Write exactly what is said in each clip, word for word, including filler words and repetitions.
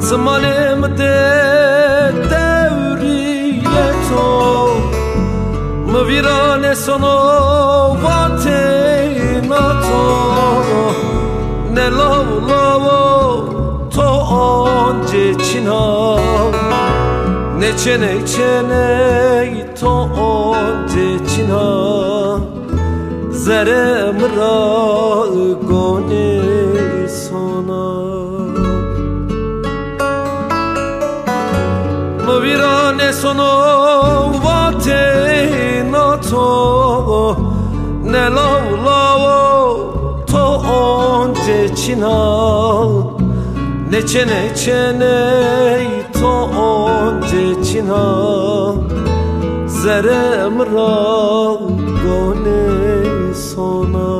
زمانم ده دوریه تو مویران سنو واتینا تو نلاو لاو تو آنجه چینا نچه نچه نی تو آنجه چینا زرم را گونه سونا مویران سنو واتینا تو نلاو لاو تو آنجه چینا نچه نچه نی تو آنجه چینا زرم را گونه سونا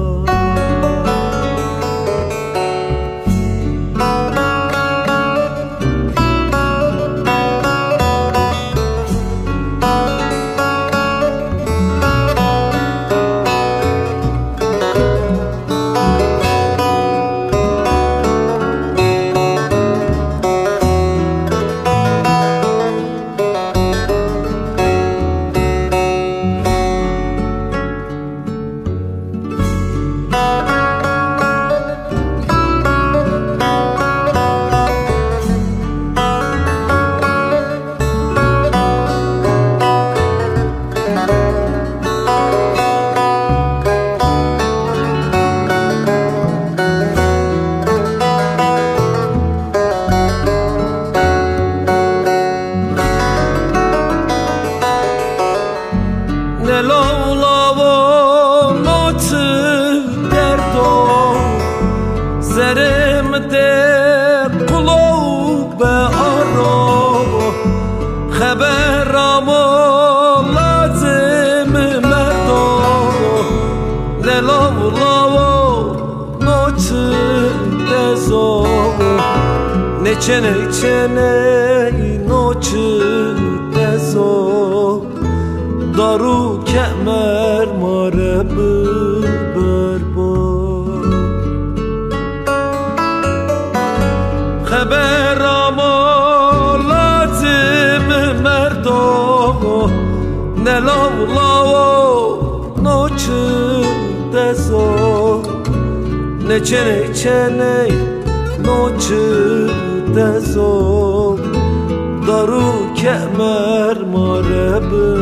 نلاو لاو نوت دردو زرم ده قلوب آرو خبرم لازم مردو نلاو لاو نوت دزو نچه نچه نی نوچ دزو دارو کمر ماره ببر با خبرم لازم مردم نلاو لاو نوچ دزو نچه نچه نی نوچ دزو دارو کمر ماره ببر